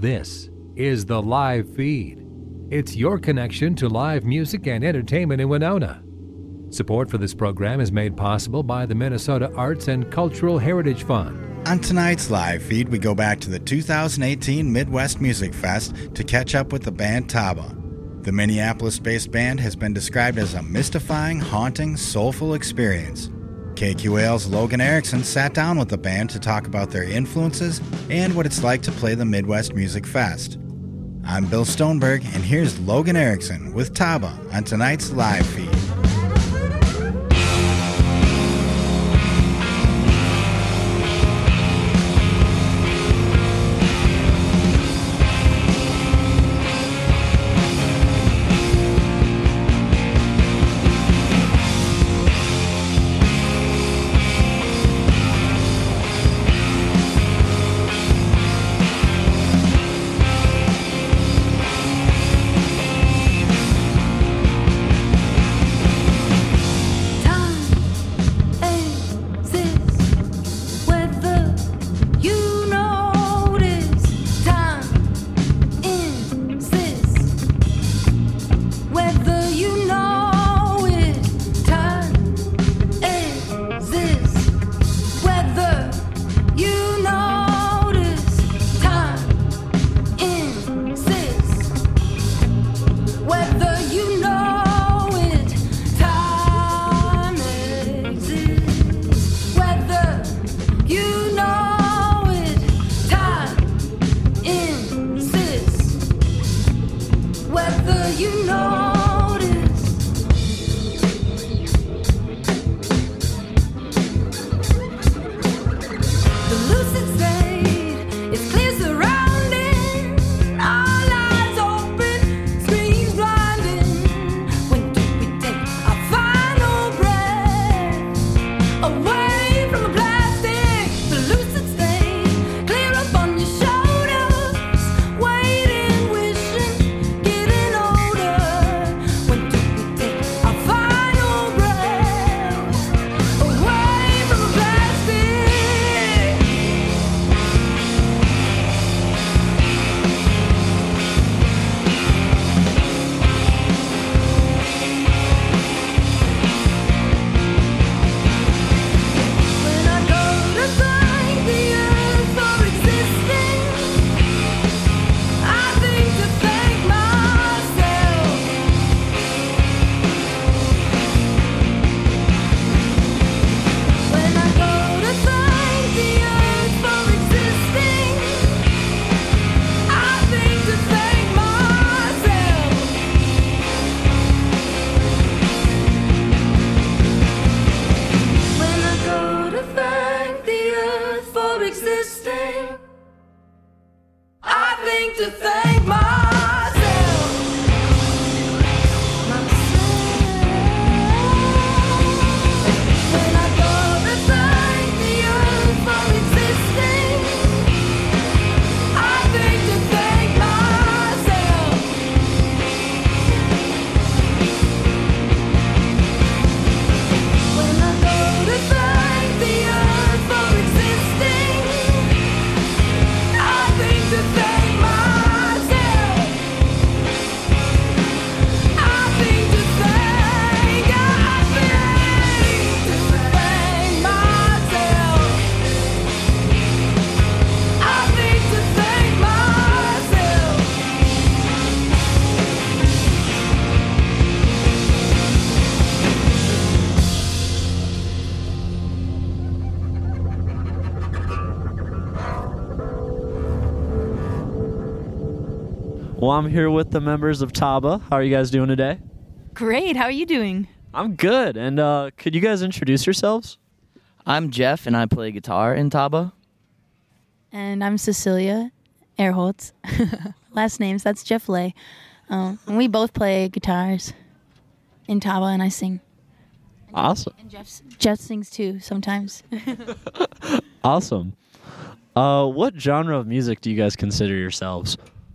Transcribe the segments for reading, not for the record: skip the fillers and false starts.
This is the live feed. It's your connection to live music and entertainment in Winona. Support for this program is made possible by the Minnesota Arts and Cultural Heritage Fund. On tonight's live feed, we go back to the 2018 Midwest Music Fest to catch up with the band Taba. The Minneapolis-based band has been described as a mystifying, haunting, soulful experience. KQAL's Logan Erickson sat down with the band to talk about their influences and what it's like to play the Midwest Music Fest. I'm Bill Stoneberg, and here's Logan Erickson with Taba on tonight's live feed. Well, I'm here with the members of Taba. How are you guys doing today? Great. How are you doing? I'm good. And could you guys introduce yourselves? I'm Jeff, and I play guitar in Taba. And I'm Cecilia Erholtz. Last names, that's Jeff Lay. And we both play guitars in Taba, and I sing. Awesome. And Jeff sings too sometimes. Awesome. What genre of music do you guys consider yourselves?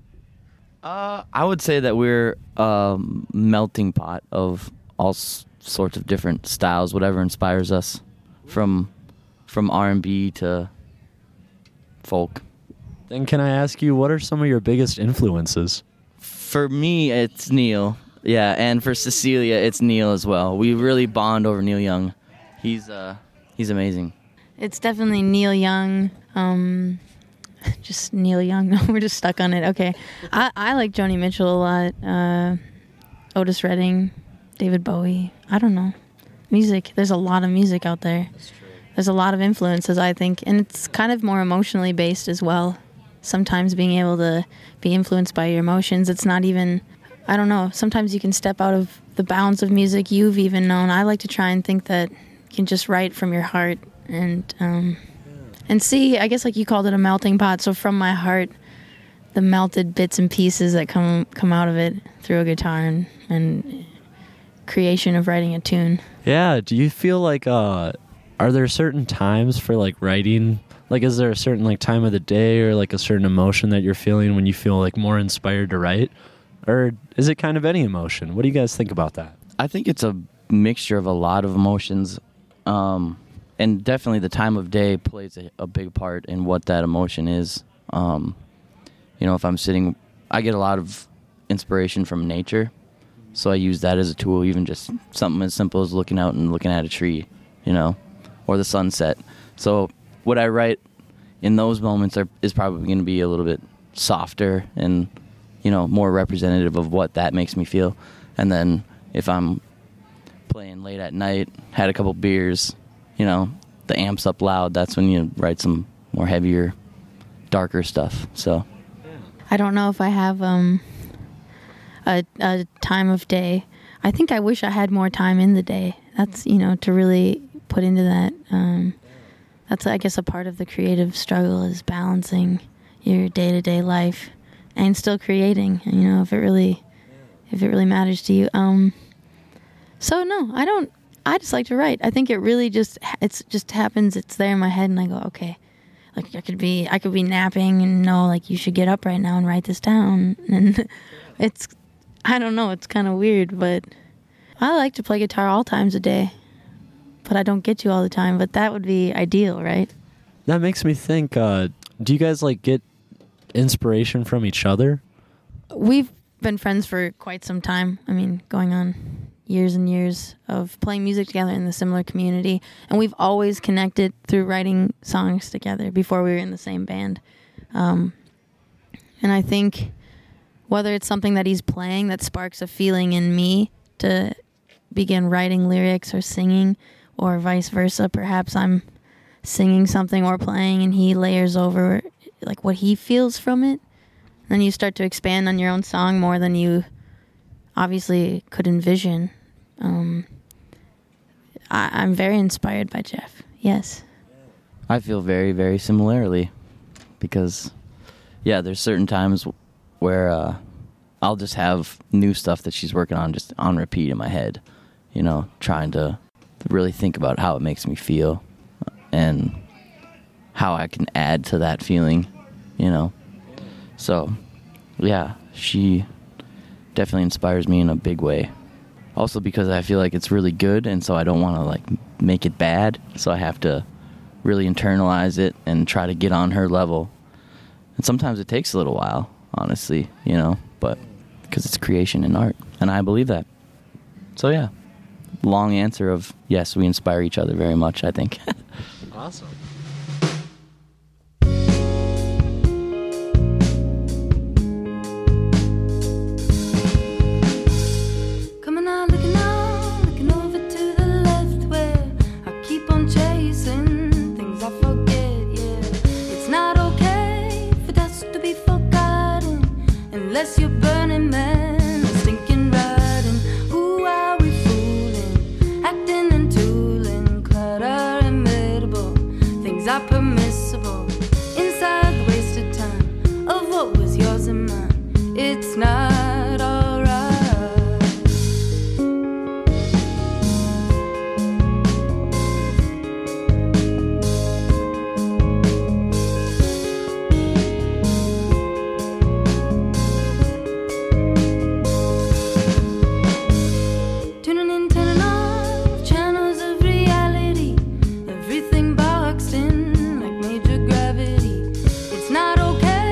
I would say that we're a melting pot of all sorts of different styles, whatever inspires us, from R&B to folk. Then can I ask you, what are some of your biggest influences? For me, it's Neil. Yeah, and for Cecilia, it's Neil as well. We really bond over Neil Young. He's amazing. It's definitely Neil Young. Just Neil Young. No, we're just stuck on it. Okay. I like Joni Mitchell a lot. Otis Redding, David Bowie. I don't know. Music. There's a lot of music out there. That's true. There's a lot of influences, I think. And it's kind of more emotionally based as well. Sometimes being able to be influenced by your emotions. It's not even, I don't know. Sometimes you can step out of the bounds of music you've even known. I like to try and think that you can just write from your heart and see, I guess like you called it a melting pot. So from my heart, the melted bits and pieces that come out of it through a guitar and creation of writing a tune. Yeah. Do you feel like, are there certain times for like writing? Like, is there a certain like time of the day or like a certain emotion that you're feeling when you feel like more inspired to write? Or is it kind of any emotion? What do you guys think about that? I think it's a mixture of a lot of emotions. And definitely the time of day plays a big part in what that emotion is. If I'm sitting, I get a lot of inspiration from nature. So I use that as a tool, even just something as simple as looking out and looking at a tree, or the sunset. So what I write in those moments is probably going to be a little bit softer and, more representative of what that makes me feel. And then if I'm playing late at night, had a couple beers, the amp's up loud, that's when you write some more heavier, darker stuff. So I don't know if I have a time of day. I think I wish I had more time in the day. That's, to really put into that. That's, I guess, a part of the creative struggle is balancing your day-to-day life and still creating, if it really matters to you. So no, I don't. I just like to write. I think it really just happens. It's there in my head, and I go, okay. Like I could be napping and know like you should get up right now and write this down. And I don't know. It's kind of weird, but I like to play guitar all times a day. But I don't get to all the time. But that would be ideal, right? That makes me think. Do you guys like get inspiration from each other? We've been friends for quite some time. I mean, going on years and years of playing music together in the similar community. And we've always connected through writing songs together before we were in the same band. And I think whether it's something that he's playing that sparks a feeling in me to begin writing lyrics or singing, or vice versa, perhaps I'm singing something or playing and he layers over like what he feels from it. And then you start to expand on your own song more than you obviously could envision. I'm very inspired by Jeff. Yes. I feel very, very similarly because, there's certain times where I'll just have new stuff that she's working on just on repeat in my head, trying to really think about how it makes me feel and how I can add to that feeling, So, she definitely inspires me in a big way. Also because I feel like it's really good, and so I don't want to make it bad. So I have to really internalize it and try to get on her level. And sometimes it takes a little while, honestly, but because it's creation and art, and I believe that. So long answer of yes, we inspire each other very much, I think. Awesome. Unless you're Burning Man, stinking riding. Who are we fooling? Acting and tooling, clutter imitable. Things are permissible inside the wasted time of what was yours and mine. It's not alright. It's not okay.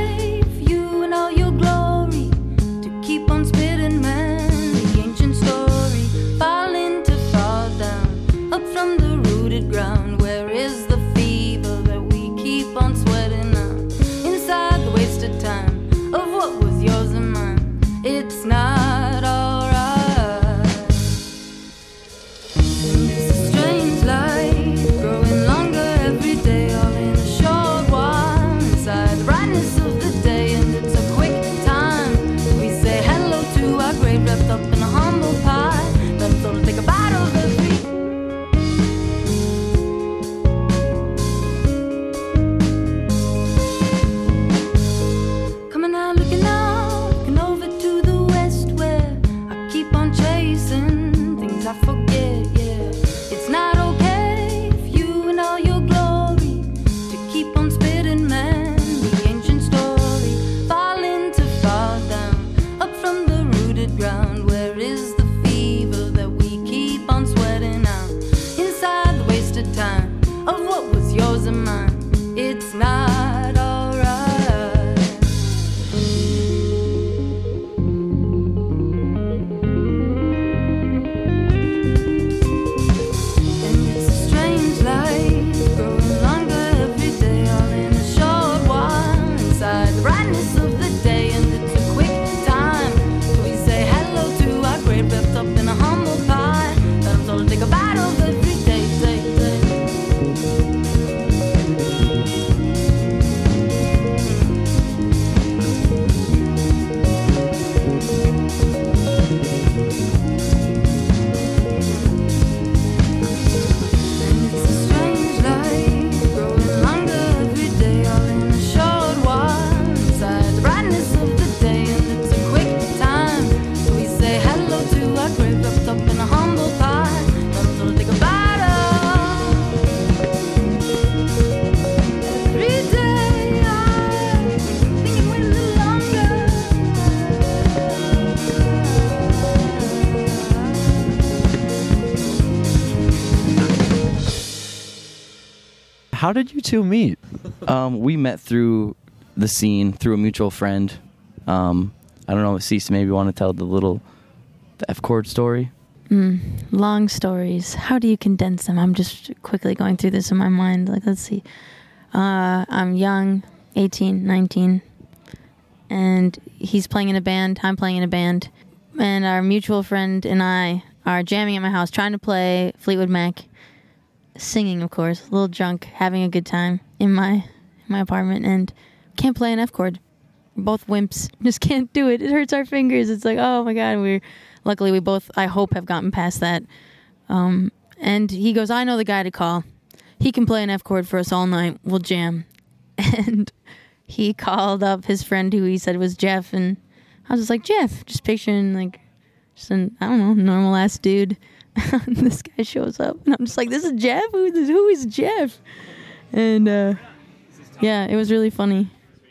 How did you two meet? We met through the scene, through a mutual friend. I don't know if Cease maybe want to tell the F chord story. Long stories. How do you condense them? I'm just quickly going through this in my mind. Like, let's see. I'm young, 18, 19, and he's playing in a band. I'm playing in a band. And our mutual friend and I are jamming at my house, trying to play Fleetwood Mac, singing, of course, a little drunk, having a good time in my apartment, and can't play an F chord. We're both wimps. Just can't do it. It hurts our fingers. It's like, oh my God. Luckily, we both, I hope, have gotten past that. And he goes, I know the guy to call. He can play an F chord for us all night. We'll jam. And he called up his friend who he said was Jeff, and I was just like, Jeff, just picturing like just an, I don't know, normal ass dude. This guy shows up, and I'm just like, this is Jeff? Who is Jeff? And yeah, it was really funny.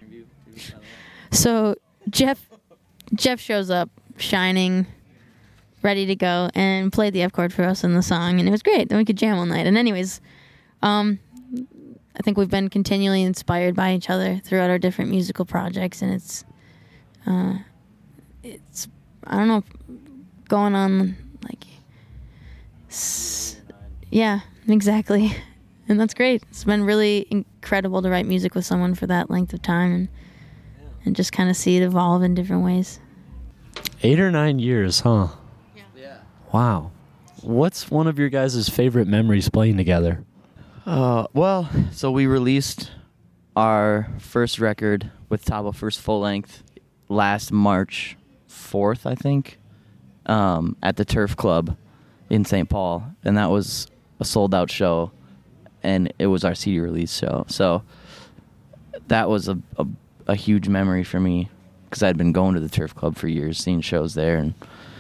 So Jeff shows up, shining, ready to go, and played the F chord for us in the song, and it was great. Then we could jam all night. And anyways, I think we've been continually inspired by each other throughout our different musical projects, and it's I don't know, going on like, yeah, exactly, and that's great. It's been really incredible to write music with someone for that length of time, and just kind of see it evolve in different ways. 8 or 9 years, huh? Yeah. Wow. What's one of your guys' favorite memories playing together? Well, so we released our first record with Tabo, first full length, last March 4th, I think, at the Turf Club in St. Paul, and that was a sold out show, and it was our CD release show. So that was a huge memory for me, because I'd been going to the Turf Club for years, seeing shows there, and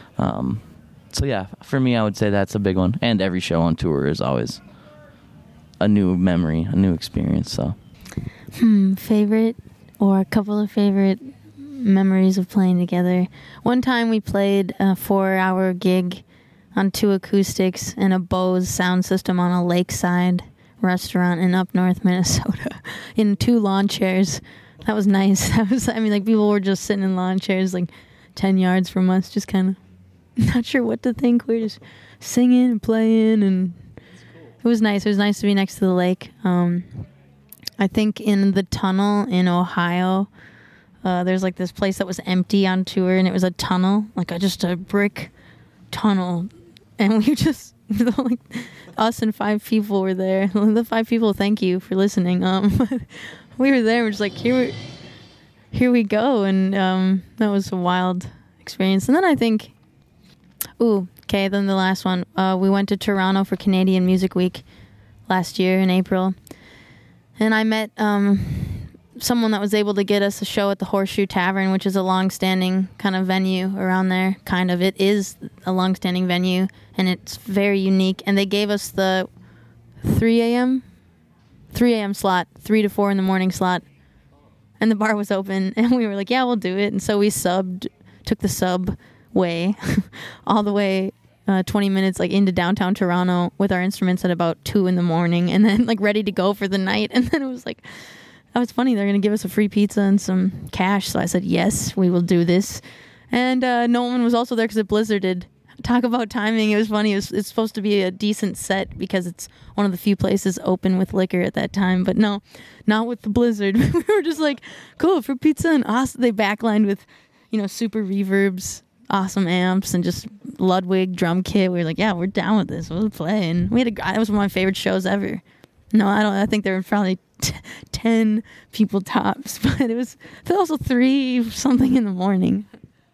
so yeah, for me, I would say that's a big one. And every show on tour is always a new memory, a new experience. So, favorite, or a couple of favorite memories of playing together. One time we played a 4-hour gig on 2 acoustics and a Bose sound system on a lakeside restaurant in up north Minnesota in 2 lawn chairs. That was nice. People were just sitting in lawn chairs like 10 yards from us, just kind of not sure what to think. We were just singing and playing, and it was nice. It was nice to be next to the lake. I think in the tunnel in Ohio, there's like this place that was empty on tour, and it was a tunnel, like just a brick tunnel, and we just like us and 5 people were there. The 5 people, thank you for listening. We were there. We're just like, here we go, and that was a wild experience. And then I think, then the last one, we went to Toronto for Canadian Music Week last year in April, and I met someone that was able to get us a show at the Horseshoe Tavern, which is a long-standing kind of venue around there. Kind of, it is a long-standing venue, and it's very unique. And they gave us the 3 a.m. slot, 3 to 4 in the morning slot, and the bar was open, and we were like, yeah, we'll do it. And so we took the subway all the way 20 minutes like into downtown Toronto with our instruments at about 2 in the morning, and then like ready to go for the night. And then it was like, that was funny. They're going to give us a free pizza and some cash. So I said, yes, we will do this. And no one was also there because it blizzarded. Talk about timing. It was funny. It's supposed to be a decent set because it's one of the few places open with liquor at that time. But no, not with the blizzard. We were just like, cool, for pizza. And awesome. They backlined with, super reverbs, awesome amps, and just Ludwig drum kit. We were like, yeah, we're down with this. We'll play. And that was one of my favorite shows ever. No, I think there were probably 10 people tops, but it was also 3 something in the morning.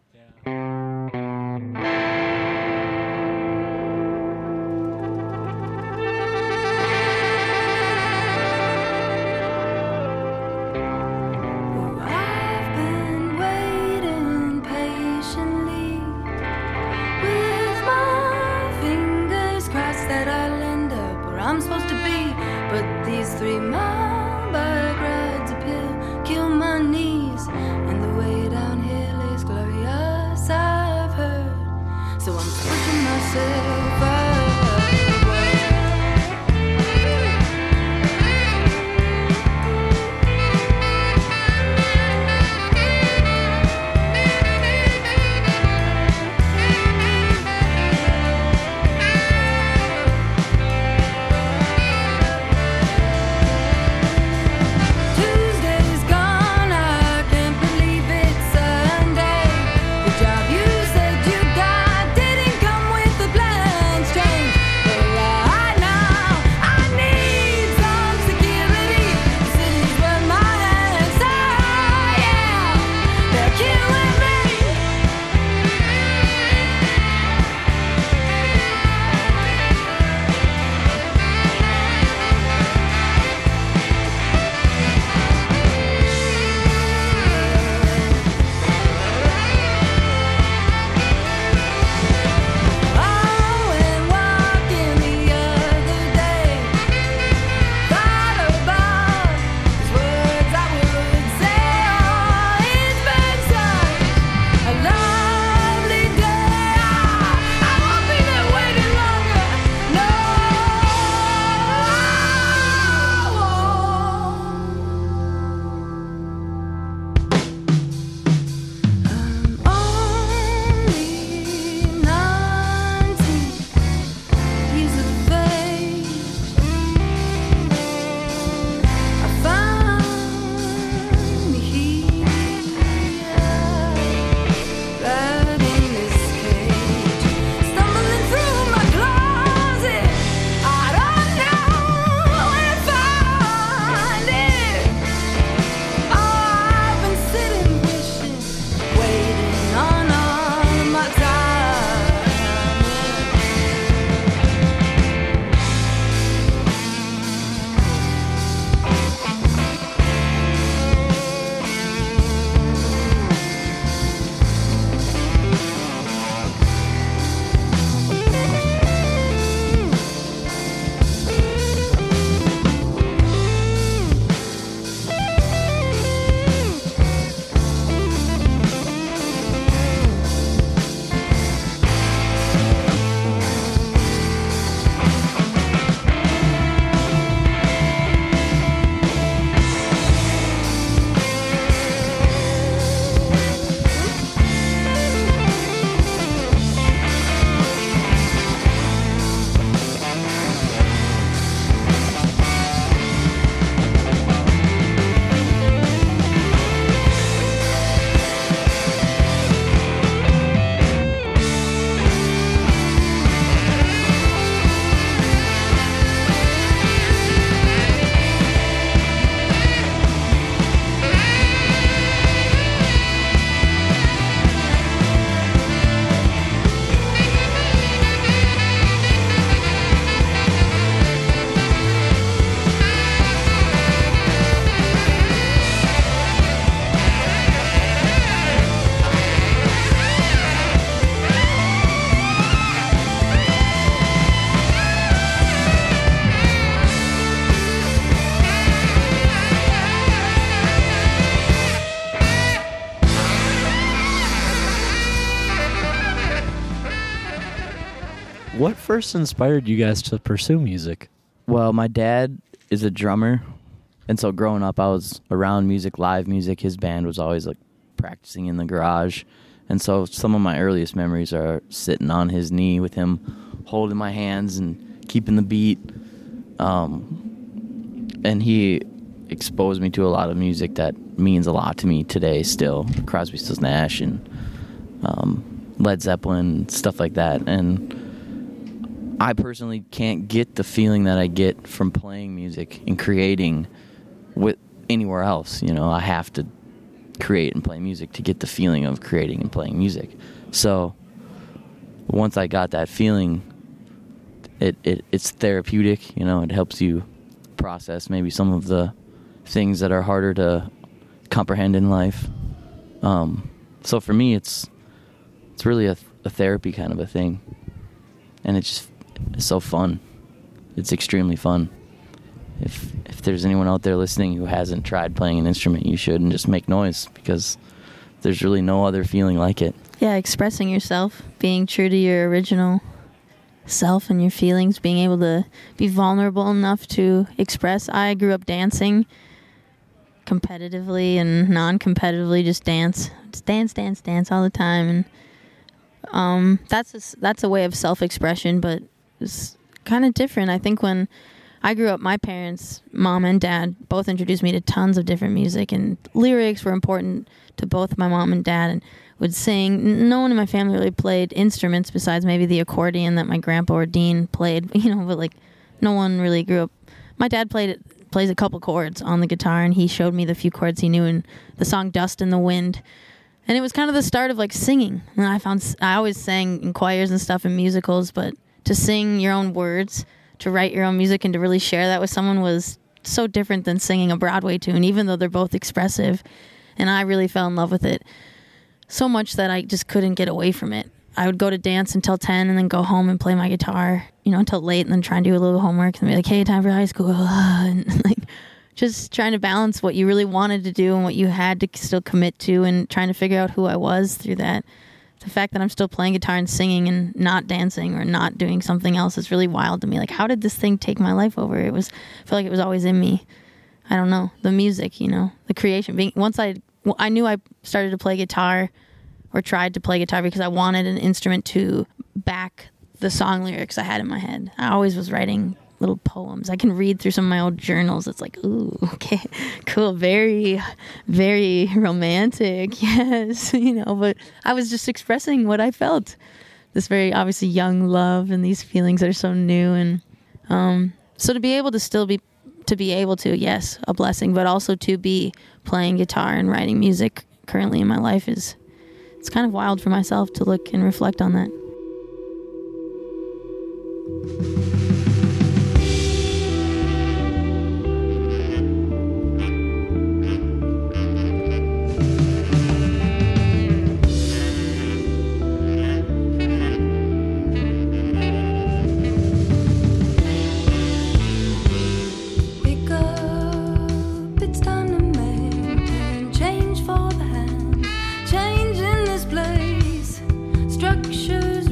I've been waiting patiently with my fingers crossed that I'll end up where I'm supposed to be. But these 3-mile bike rides uphill kill my knees, and the way downhill is glorious. What first inspired you guys to pursue music? Well, my dad is a drummer, and so growing up, I was around music, live music. His band was always like practicing in the garage, and so some of my earliest memories are sitting on his knee with him holding my hands and keeping the beat. And he exposed me to a lot of music that means a lot to me today still. Crosby, Stills, Nash, and Led Zeppelin, stuff like that. And I personally can't get the feeling that I get from playing music and creating with anywhere else. You know, I have to create and play music to get the feeling of creating and playing music. So once I got that feeling, it's therapeutic. You know, it helps you process maybe some of the things that are harder to comprehend in life. So for me, it's really a therapy kind of a thing, and it's so fun. It's extremely fun. If there's anyone out there listening who hasn't tried playing an instrument, you should, and just make noise, because there's really no other feeling like it. Yeah, expressing yourself, being true to your original self and your feelings, being able to be vulnerable enough to express. I grew up dancing competitively and non-competitively, just dance all the time, and that's a way of self-expression, but it's kind of different. I think when I grew up, my parents, mom and dad, both introduced me to tons of different music, and lyrics were important to both my mom and dad, and would sing. No one in my family really played instruments besides maybe the accordion that my grandpa or Dean played, you know, but like no one really grew up. My dad plays a couple chords on the guitar, and he showed me the few chords he knew in the song Dust in the Wind. And it was kind of the start of like singing. And I always sang in choirs and stuff in musicals, but to sing your own words, to write your own music, and to really share that with someone was so different than singing a Broadway tune, even though they're both expressive. And I really fell in love with it so much that I just couldn't get away from it. I would go to dance until 10 and then go home and play my guitar, you know, until late, and then try and do a little homework and be like, hey, time for high school. And like just trying to balance what you really wanted to do and what you had to still commit to, and trying to figure out who I was through that. The fact that I'm still playing guitar and singing and not dancing or not doing something else is really wild to me. Like, how did this thing take my life over? I feel like it was always in me. I don't know. The music, you know, the creation. I knew I started to play guitar or tried to play guitar because I wanted an instrument to back the song lyrics I had in my head. I always was writing little poems. I can read through some of my old journals. It's like, ooh, okay, cool, very, very romantic, yes, you know, but I was just expressing what I felt. This very obviously young love and these feelings that are so new. And so to be able to, yes, a blessing, but also to be playing guitar and writing music currently in my life it's kind of wild for myself to look and reflect on that. Structures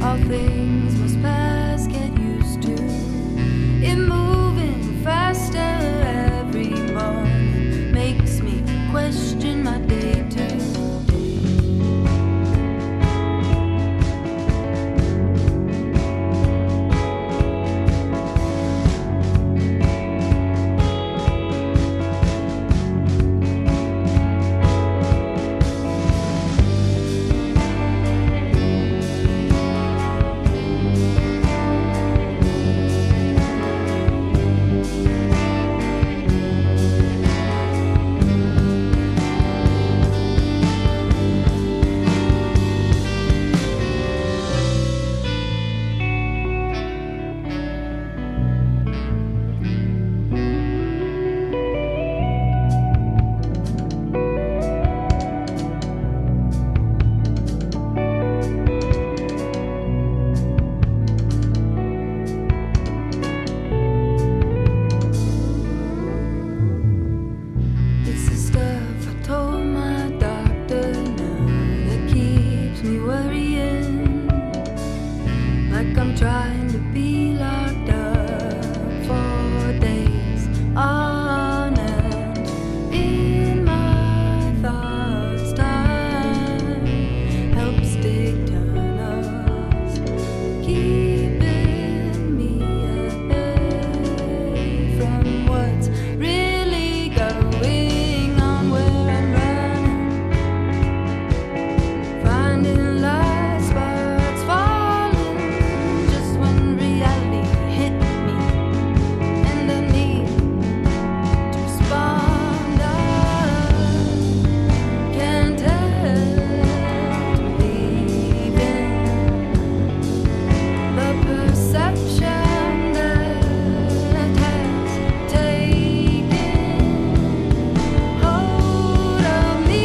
All things must pass, get used to it moving faster every morning. Makes me question my day to day. It's the stuff I told my doctor now that keeps me worrying. Like I'm trying to be locked up for days on end. In my thoughts, time helps dig tunnels, keeping me away from what's really going on where I'm running, finding light sparks falling just when reality hit me, and I need to respond. I can't help believing the perception that has taken hold of me.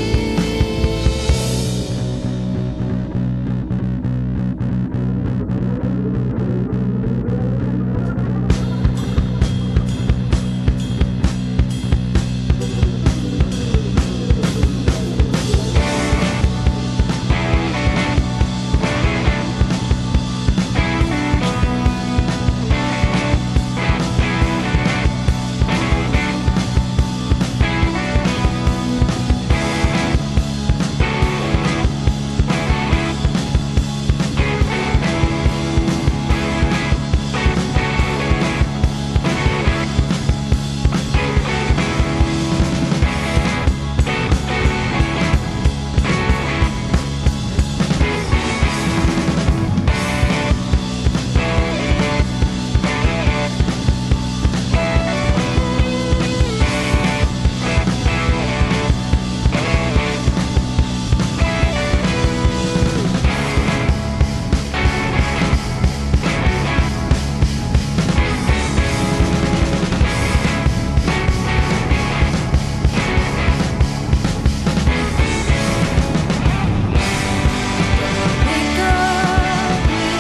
Pick up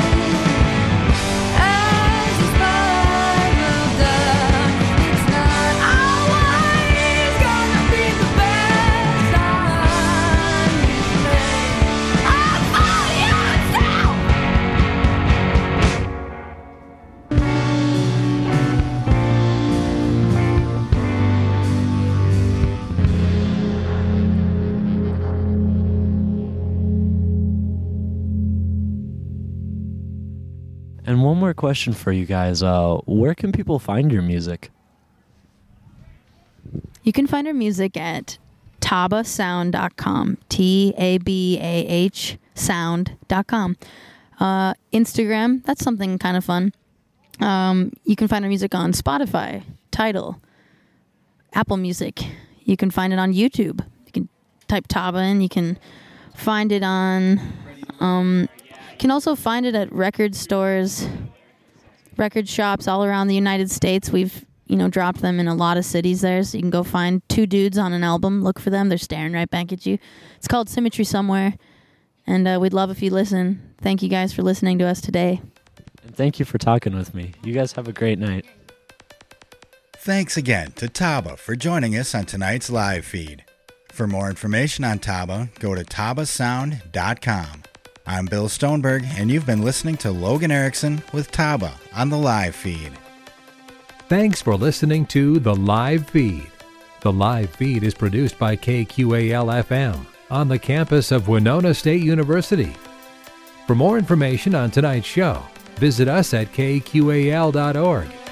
as the spiral down. It's not always gonna be the best time you play. I'll follow yourself. And one more question for you guys. Where can people find your music? You can find our music at tabasound.com. TABAH sound.com. Instagram, that's something kind of fun. You can find our music on Spotify, Tidal, Apple Music. You can find it on YouTube. You can type Taba in. You can find it on... you can also find it at record stores, record shops all around the United States. We've, dropped them in a lot of cities there, so you can go find two dudes on an album. Look for them. They're staring right back at you. It's called Symmetry Somewhere, and we'd love if you listen. Thank you guys for listening to us today. And thank you for talking with me. You guys have a great night. Thanks again to Taba for joining us on tonight's live feed. For more information on Taba, go to tabasound.com. I'm Bill Stoneberg, and you've been listening to Logan Erickson with Taba on the live feed. Thanks for listening to The Live Feed. The Live Feed is produced by KQAL-FM on the campus of Winona State University. For more information on tonight's show, visit us at kqal.org.